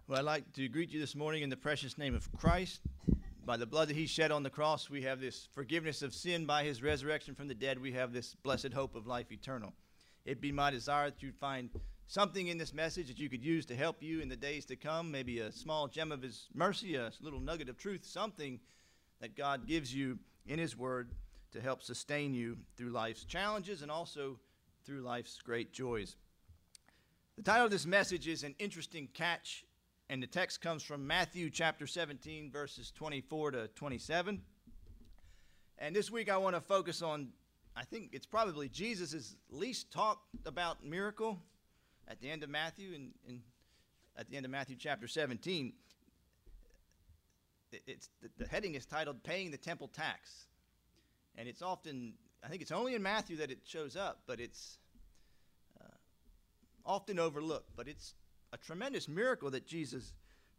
Well, I'd like to greet you this morning in the precious name of Christ. By the blood that he shed on the cross, we have this forgiveness of sin. By his resurrection from the dead, we have this blessed hope of life eternal. It'd be my desire that you'd find something in this message that you could use to help you in the days to come, maybe a small gem of his mercy, a little nugget of truth, something that God gives you in his word to help sustain you through life's challenges and also through life's great joys. The title of this message is An Interesting Catch, and the text comes from Matthew chapter 17, verses 24 to 27. And this week I want to focus on, I think it's probably Jesus' least talked about miracle at the end of Matthew, and at the end of Matthew chapter 17. The heading is titled Paying the Temple Tax. And it's often, I think it's only in Matthew that it shows up, but it's often overlooked. But it's a tremendous miracle that Jesus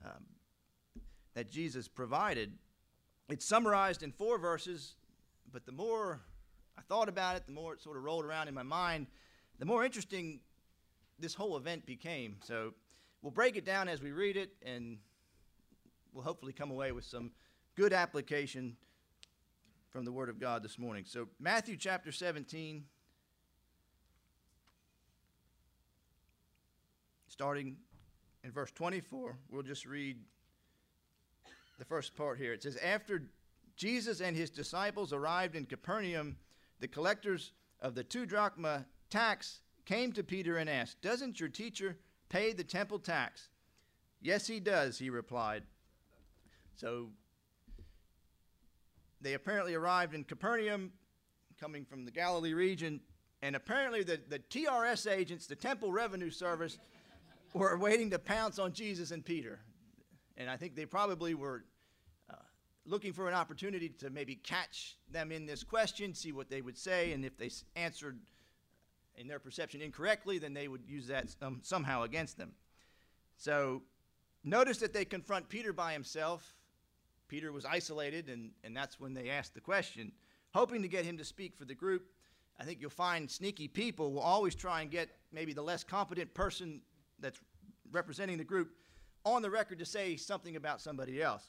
provided. It's summarized in 4 verses, but the more I thought about it, the more it sort of rolled around in my mind, the more interesting this whole event became. So we'll break it down as we read it, and we'll hopefully come away with some good application from the Word of God this morning. So Matthew chapter 17, starting in verse 24, we'll just read the first part here. It says, After Jesus and his disciples arrived in Capernaum, the collectors of the 2 drachma tax came to Peter and asked, Doesn't your teacher pay the temple tax? Yes, he does, he replied. So they apparently arrived in Capernaum, coming from the Galilee region, and apparently the TRS agents, the Temple Revenue Service, were waiting to pounce on Jesus and Peter. And I think they probably were looking for an opportunity to maybe catch them in this question, see what they would say, and if they answered in their perception incorrectly, then they would use that somehow against them. So notice that they confront Peter by himself. Peter was isolated, and that's when they asked the question, hoping to get him to speak for the group. I think you'll find sneaky people will always try and get maybe the less competent person that's representing the group on the record to say something about somebody else.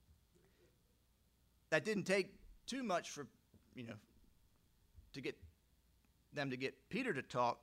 That didn't take too much for, to get them to get Peter to talk.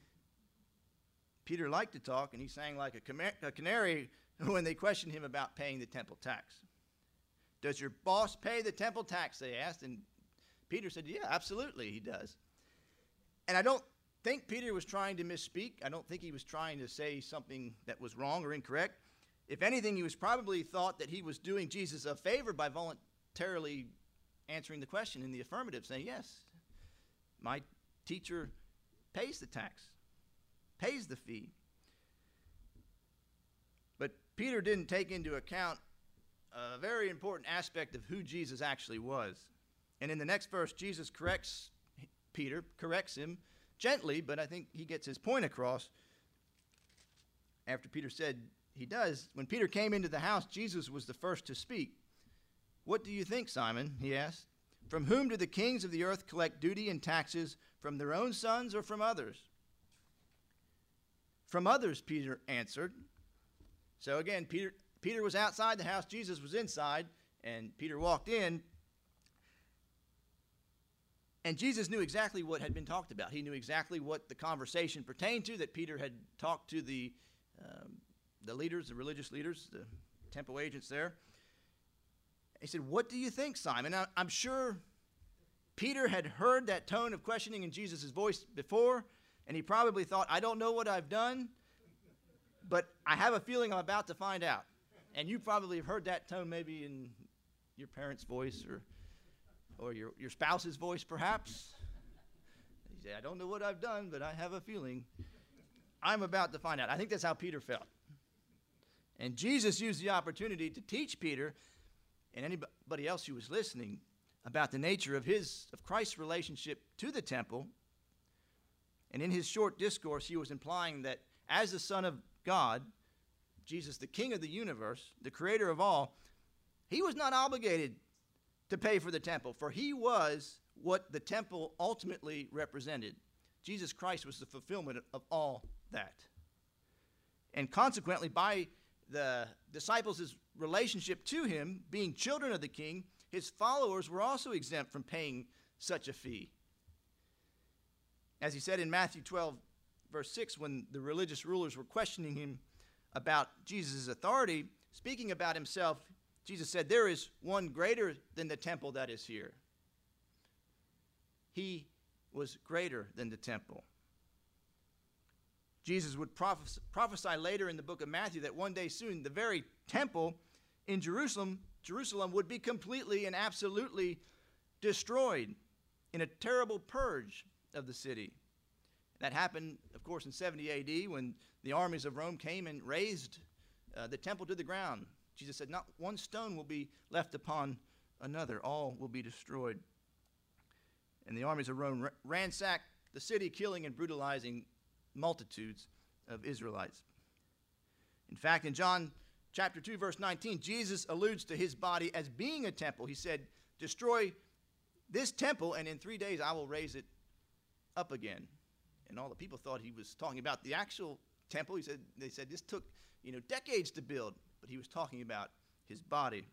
Peter liked to talk, and he sang like a canary when they questioned him about paying the temple tax. Does your boss pay the temple tax, they asked, and Peter said, yeah, absolutely, he does. And I don't think Peter was trying to misspeak. I don't think he was trying to say something that was wrong or incorrect. If anything, he was probably thought that he was doing Jesus a favor by voluntarily answering the question in the affirmative, saying, yes, my teacher pays the tax, pays the fee. But Peter didn't take into account a very important aspect of who Jesus actually was. And in the next verse, Jesus corrects him gently, but I think he gets his point across. After Peter said he does, when Peter came into the house, Jesus was the first to speak. What do you think, Simon? He asked. From whom do the kings of the earth collect duty and taxes, from their own sons or from others? From others, Peter answered. So again, Peter was outside the house, Jesus was inside, and Peter walked in. And Jesus knew exactly what had been talked about. He knew exactly what the conversation pertained to, that Peter had talked to the leaders, the religious leaders, the temple agents there. He said, what do you think, Simon? Now, I'm sure Peter had heard that tone of questioning in Jesus' voice before, and he probably thought, I don't know what I've done, but I have a feeling I'm about to find out. And you probably have heard that tone maybe in your parents' voice or your spouse's voice, perhaps. You say, I don't know what I've done, but I have a feeling I'm about to find out. I think that's how Peter felt. And Jesus used the opportunity to teach Peter and anybody else who was listening about the nature of Christ's relationship to the temple. And in his short discourse, he was implying that as the Son of God, Jesus, the King of the universe, the creator of all, he was not obligated to pay for the temple, for he was what the temple ultimately represented. Jesus Christ was the fulfillment of all that. And consequently, by the disciples' relationship to him, being children of the king, his followers were also exempt from paying such a fee. As he said in Matthew 12, verse 6, when the religious rulers were questioning him about Jesus' authority, speaking about himself, Jesus said, "There is one greater than the temple that is here." He was greater than the temple. Jesus would prophesy later in the book of Matthew that one day soon the very temple in Jerusalem would be completely and absolutely destroyed in a terrible purge of the city. That happened, of course, in 70 AD when the armies of Rome came and razed the temple to the ground. Jesus said, "Not one stone will be left upon another. All will be destroyed." And the armies of Rome ransacked the city, killing and brutalizing multitudes of Israelites. In fact, in John chapter 2, verse 19, Jesus alludes to his body as being a temple. He said, "Destroy this temple, and in 3 days I will raise it up again." And all the people thought he was talking about the actual temple. They said this took, decades to build, but he was talking about his body.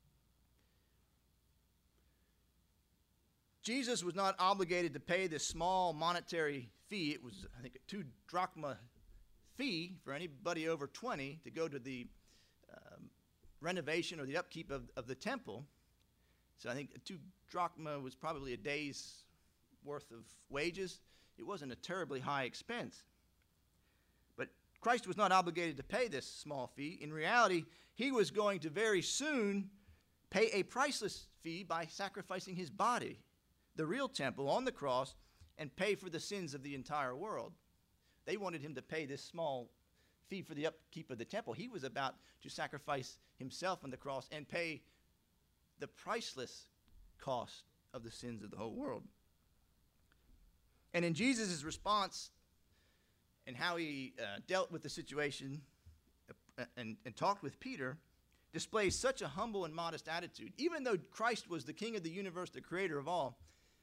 Jesus was not obligated to pay this small monetary fee. It was, I think, a 2 drachma fee for anybody over 20 to go to the renovation or the upkeep of the temple. So I think 2 drachma was probably a day's worth of wages. It wasn't a terribly high expense. But Christ was not obligated to pay this small fee. In reality, he was going to very soon pay a priceless fee by sacrificing his body, the real temple, on the cross, and pay for the sins of the entire world. They wanted him to pay this small fee for the upkeep of the temple. He was about to sacrifice himself on the cross and pay the priceless cost of the sins of the whole world. And in Jesus' response and how he dealt with the situation and talked with Peter, displays such a humble and modest attitude. Even though Christ was the King of the universe, the creator of all,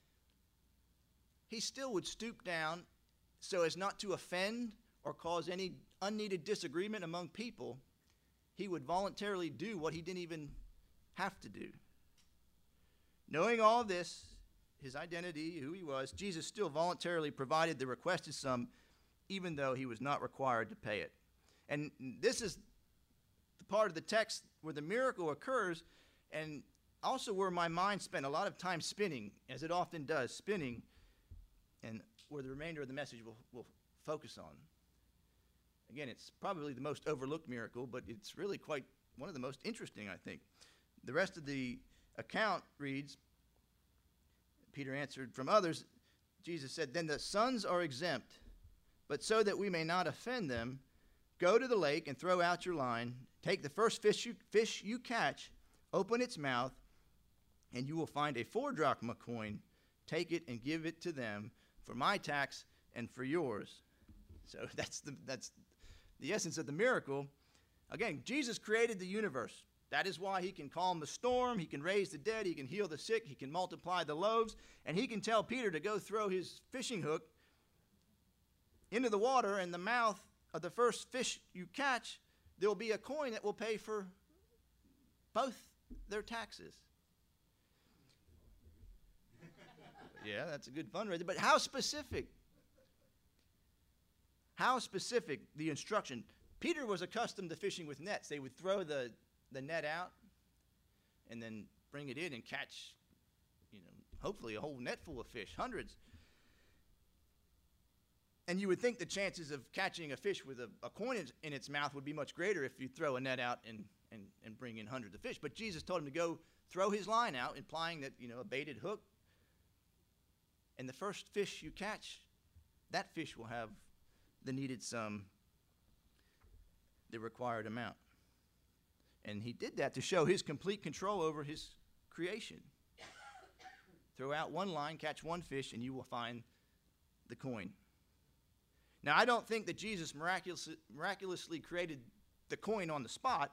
he still would stoop down so as not to offend or cause any unneeded disagreement among people. He would voluntarily do what he didn't even have to do. Knowing all this, his identity, who he was, Jesus still voluntarily provided the requested sum, even though he was not required to pay it. And this is the part of the text where the miracle occurs, and also where my mind spent a lot of time spinning, as it often does, spinning, and where the remainder of the message will focus on. Again, it's probably the most overlooked miracle, but it's really quite one of the most interesting, I think. The rest of the account reads, Peter answered, "From others," Jesus said, "then the sons are exempt, but so that we may not offend them, go to the lake and throw out your line. Take the first fish you catch, open its mouth, and you will find a 4 drachma coin. Take it and give it to them for my tax and for yours." So that's the essence of the miracle. Again, Jesus created the universe. That is why he can calm the storm, he can raise the dead, he can heal the sick, he can multiply the loaves, and he can tell Peter to go throw his fishing hook into the water, and the mouth of the first fish you catch, there will be a coin that will pay for both their taxes. Yeah, that's a good fundraiser, but how specific? How specific the instruction? Peter was accustomed to fishing with nets. They would throw the net out and then bring it in and catch, hopefully a whole net full of fish, hundreds. And you would think the chances of catching a fish with a coin in its mouth would be much greater if you throw a net out and bring in hundreds of fish. But Jesus told him to go throw his line out, implying that, a baited hook. And the first fish you catch, that fish will have the needed sum, the required amount. And he did that to show his complete control over his creation. Throw out one line, catch one fish, and you will find the coin. Now, I don't think that Jesus miraculously created the coin on the spot.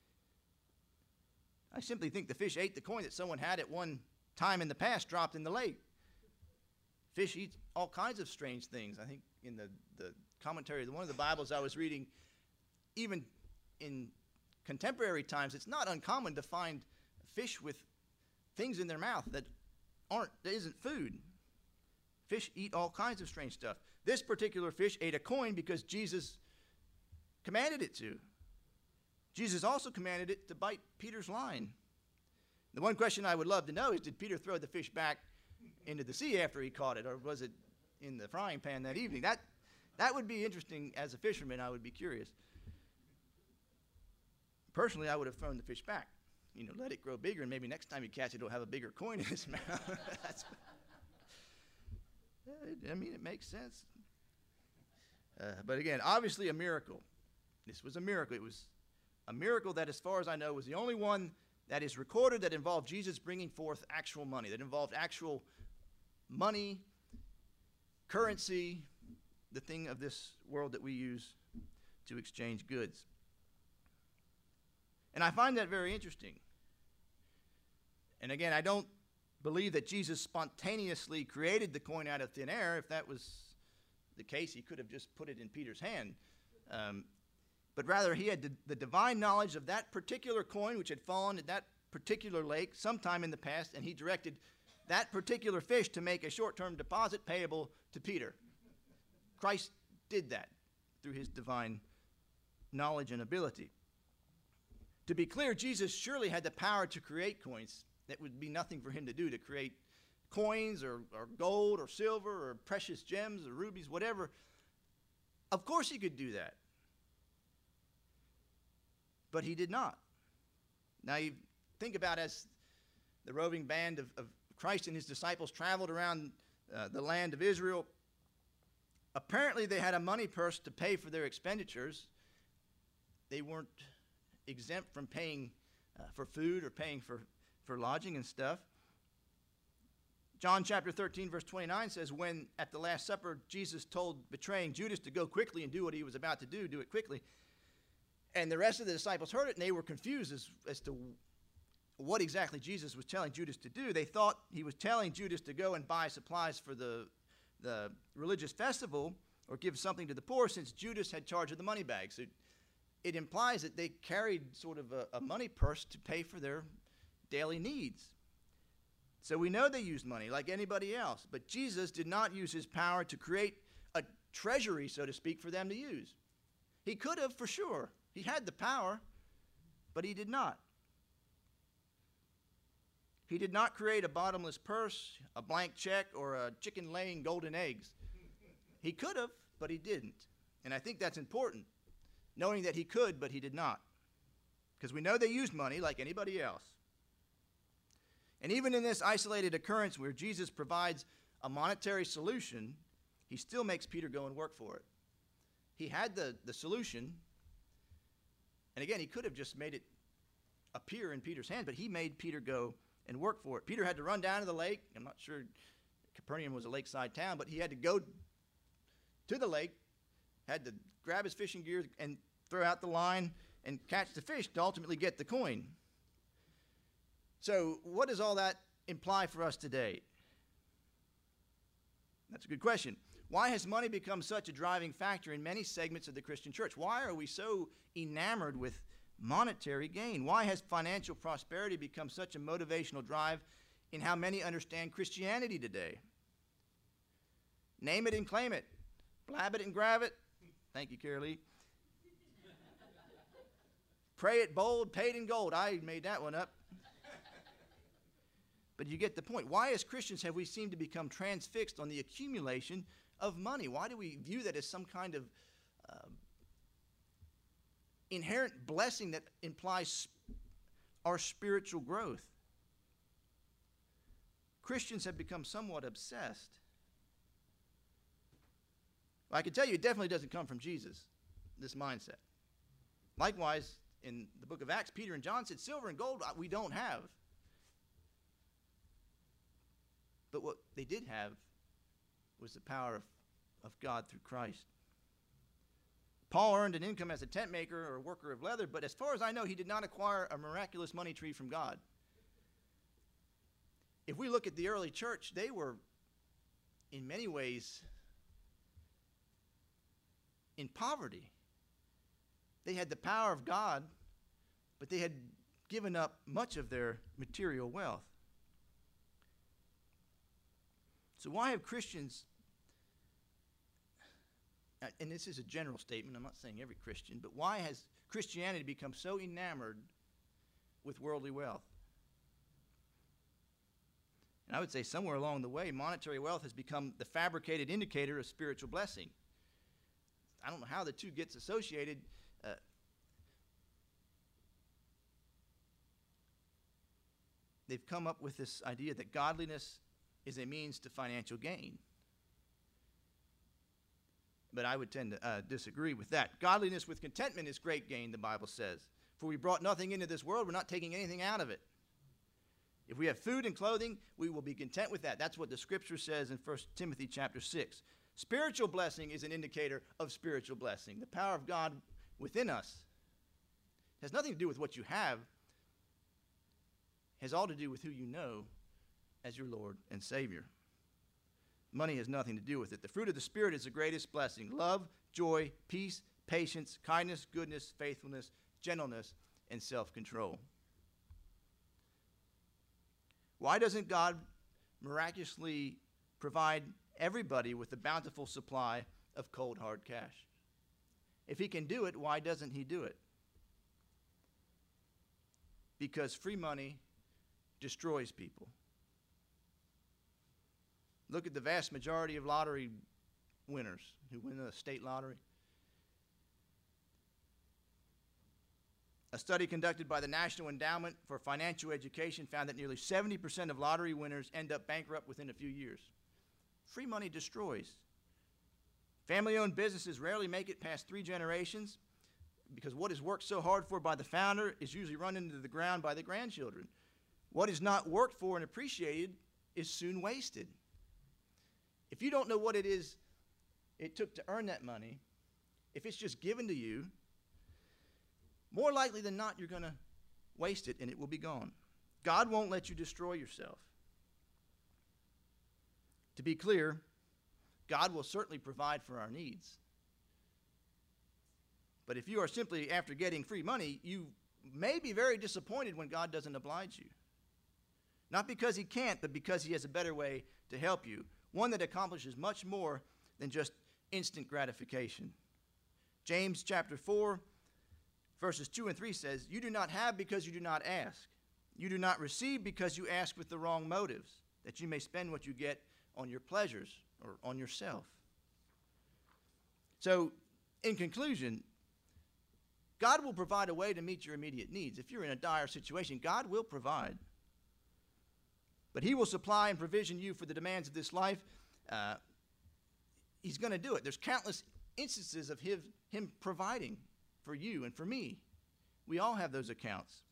I simply think the fish ate the coin that someone had at one time in the past dropped in the lake. Fish eat all kinds of strange things. I think in the commentary of one of the Bibles I was reading, even in contemporary times, it's not uncommon to find fish with things in their mouth that isn't food. Fish eat all kinds of strange stuff. This particular fish ate a coin because Jesus commanded it to. Jesus also commanded it to bite Peter's line. The one question I would love to know is, did Peter throw the fish back into the sea after he caught it, or was it in the frying pan that evening? That would be interesting. As a fisherman, I would be curious. Personally, I would have thrown the fish back. Let it grow bigger, and maybe next time you catch it, it'll have a bigger coin in its mouth. It makes sense. But again, obviously a miracle. This was a miracle. It was a miracle that, as far as I know, was the only one that is recorded that involved Jesus bringing forth actual money, that involved actual money, currency, the thing of this world that we use to exchange goods. And I find that very interesting. And again, I don't believe that Jesus spontaneously created the coin out of thin air. If that was the case, he could have just put it in Peter's hand. But rather, he had the divine knowledge of that particular coin, which had fallen in that particular lake sometime in the past, and he directed that particular fish to make a short-term deposit payable to Peter. Christ did that through his divine knowledge and ability. To be clear, Jesus surely had the power to create coins. That would be nothing for him to do, to create coins or gold or silver or precious gems or rubies, whatever. Of course he could do that. But he did not. Now you think about, as the roving band of Christ and his disciples traveled around the land of Israel, apparently they had a money purse to pay for their expenditures. They weren't exempt from paying for food or paying for lodging and stuff. John chapter 13, verse 29 says, when at the Last Supper Jesus told betraying Judas to go quickly and do what he was about to do it quickly. And the rest of the disciples heard it, and they were confused as to what exactly Jesus was telling Judas to do. They thought he was telling Judas to go and buy supplies for the religious festival or give something to the poor, since Judas had charge of the money bags. So it implies that they carried sort of a money purse to pay for their daily needs. So we know they used money like anybody else, but Jesus did not use his power to create a treasury, so to speak, for them to use. He could have, for sure. He had the power, but he did not. He did not create a bottomless purse, a blank check, or a chicken laying golden eggs. He could have, but he didn't. And I think that's important, knowing that he could, but he did not. Because we know they used money like anybody else. And even in this isolated occurrence where Jesus provides a monetary solution, he still makes Peter go and work for it. He had the solution, and again, he could have just made it appear in Peter's hand, but he made Peter go and work for it. Peter had to run down to the lake. I'm not sure Capernaum was a lakeside town, but he had to go to the lake, had to grab his fishing gear and throw out the line and catch the fish to ultimately get the coin. So what does all that imply for us today? That's a good question. Why has money become such a driving factor in many segments of the Christian church? Why are we so enamored with monetary gain? Why has financial prosperity become such a motivational drive in how many understand Christianity today? Name it and claim it. Blab it and grab it. Thank you, Carolee. Pray it bold, paid in gold. I made that one up. But you get the point. Why, as Christians, have we seemed to become transfixed on the accumulation of money? Why do we view that as some kind of inherent blessing that implies our spiritual growth? Christians have become somewhat obsessed. Well, I can tell you it definitely doesn't come from Jesus, this mindset. Likewise, in the book of Acts, Peter and John said, silver and gold we don't have. But what they did have was the power of God through Christ. Paul earned an income as a tent maker or a worker of leather, but as far as I know, he did not acquire a miraculous money tree from God. If we look at the early church, they were in many ways in poverty. They had the power of God but they had given up much of their material wealth. So why have Christians, and this is a general statement, I'm not saying every Christian, but why has Christianity become so enamored with worldly wealth? And I would say somewhere along the way, monetary wealth has become the fabricated indicator of spiritual blessing. I don't know how the two gets associated. They've come up with this idea that godliness is a means to financial gain. But I would tend to disagree with that. Godliness with contentment is great gain, the Bible says. For we brought nothing into this world, we're not taking anything out of it. If we have food and clothing, we will be content with that. That's what the Scripture says in 1 Timothy chapter 6. Spiritual blessing is an indicator of spiritual blessing. The power of God within us has nothing to do with what you have. It has all to do with who you know as your Lord and Savior. Money has nothing to do with it. The fruit of the Spirit is the greatest blessing: love, joy, peace, patience, kindness, goodness, faithfulness, gentleness, and self-control. Why doesn't God miraculously provide everybody with a bountiful supply of cold, hard cash? If he can do it, why doesn't he do it? Because free money destroys people. Look at the vast majority of lottery winners who win the state lottery. A study conducted by the National Endowment for Financial Education found that nearly 70% of lottery winners end up bankrupt within a few years. Free money destroys. Family-owned businesses rarely make it past 3 generations because what is worked so hard for by the founder is usually run into the ground by the grandchildren. What is not worked for and appreciated is soon wasted. If you don't know what it is it took to earn that money, if it's just given to you, more likely than not, you're going to waste it and it will be gone. God won't let you destroy yourself. To be clear, God will certainly provide for our needs. But if you are simply after getting free money, you may be very disappointed when God doesn't oblige you. Not because he can't, but because he has a better way to help you. One that accomplishes much more than just instant gratification. James chapter 4, verses 2 and 3 says, "You do not have because you do not ask. You do not receive because you ask with the wrong motives, that you may spend what you get on your pleasures or on yourself." So, in conclusion, God will provide a way to meet your immediate needs. If you're in a dire situation, God will provide. But he will supply and provision you for the demands of this life. He's going to do it. There's countless instances of him providing for you and for me. We all have those accounts.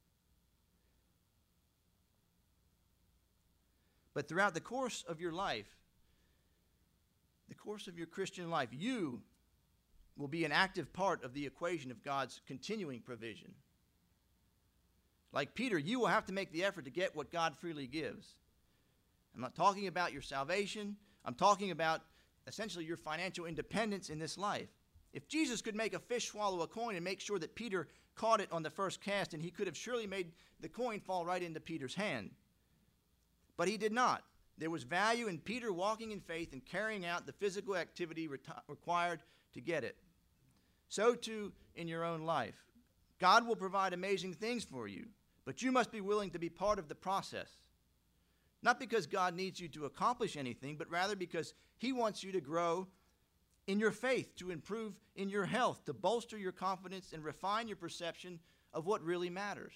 But throughout the course of your life, the course of your Christian life, you will be an active part of the equation of God's continuing provision. Like Peter, you will have to make the effort to get what God freely gives. I'm not talking about your salvation. I'm talking about essentially your financial independence in this life. If Jesus could make a fish swallow a coin and make sure that Peter caught it on the first cast, and he could have surely made the coin fall right into Peter's hand. But he did not. There was value in Peter walking in faith and carrying out the physical activity required to get it. So too in your own life. God will provide amazing things for you, but you must be willing to be part of the process. Not because God needs you to accomplish anything, but rather because he wants you to grow in your faith, to improve in your health, to bolster your confidence and refine your perception of what really matters.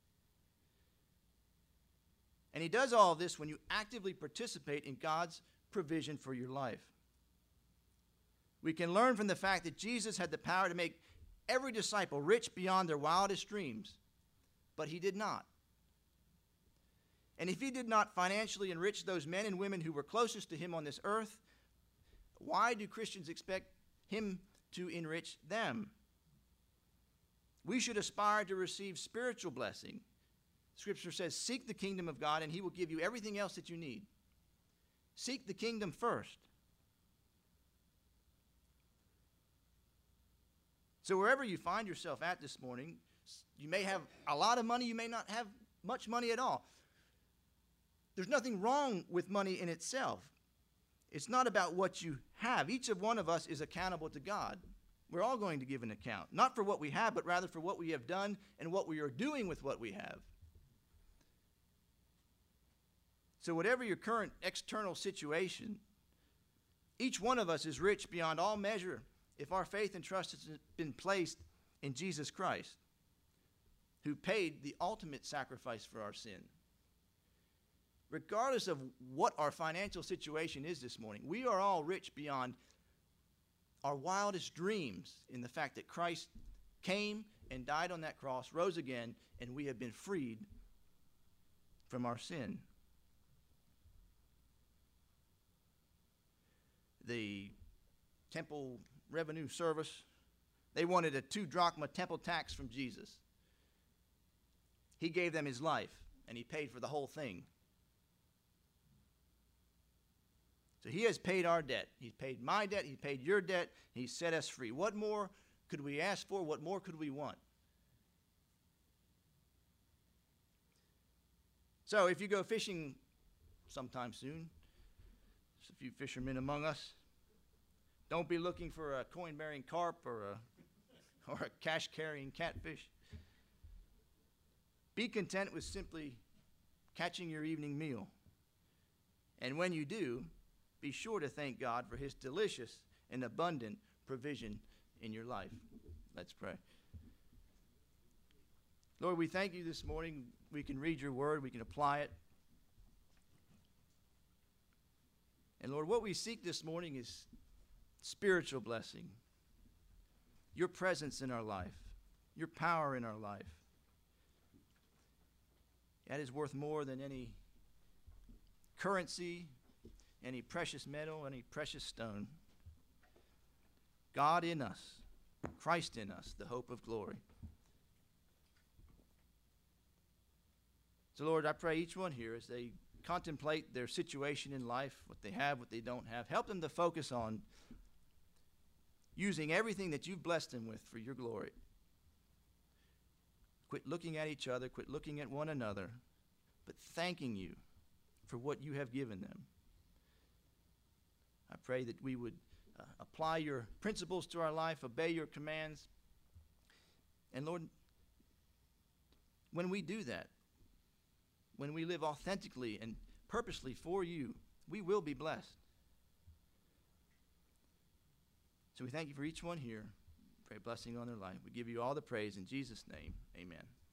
And he does all of this when you actively participate in God's provision for your life. We can learn from the fact that Jesus had the power to make every disciple rich beyond their wildest dreams, but he did not. And if he did not financially enrich those men and women who were closest to him on this earth, why do Christians expect him to enrich them? We should aspire to receive spiritual blessing. Scripture says, seek the kingdom of God and he will give you everything else that you need. Seek the kingdom first. So wherever you find yourself at this morning, You may have a lot of money. You may not have much money at all. There's nothing wrong with money in itself. It's not about what you have. Each of one of us is accountable to God. We're all going to give an account, not for what we have, but rather for what we have done and what we are doing with what we have. So whatever your current external situation, each one of us is rich beyond all measure if our faith and trust has been placed in Jesus Christ, who paid the ultimate sacrifice for our sin. Regardless of what our financial situation is this morning, we are all rich beyond our wildest dreams in the fact that Christ came and died on that cross, rose again, and we have been freed from our sin. The temple revenue service, they wanted a 2 drachma temple tax from Jesus. He gave them his life, and he paid for the whole thing. So he has paid our debt. He's paid my debt. He's paid your debt. He set us free. What more could we ask for? What more could we want? So if you go fishing sometime soon, there's a few fishermen among us, don't be looking for a coin-bearing carp or a cash-carrying catfish. Be content with simply catching your evening meal. And when you do, be sure to thank God for his delicious and abundant provision in your life. Let's pray. Lord, we thank you this morning. We can read your word. We can apply it. And Lord, what we seek this morning is spiritual blessing, your presence in our life, your power in our life. That is worth more than any currency, any precious metal, any precious stone. God in us, Christ in us, the hope of glory. So Lord, I pray each one here as they contemplate their situation in life, what they have, what they don't have, help them to focus on using everything that you've blessed them with for your glory. Quit looking at each other, quit looking at one another, but thanking you for what you have given them. I pray that we would apply your principles to our life, obey your commands. And Lord, when we do that, when we live authentically and purposely for you, we will be blessed. So we thank you for each one here. Pray a blessing on their life. We give you all the praise in Jesus' name. Amen.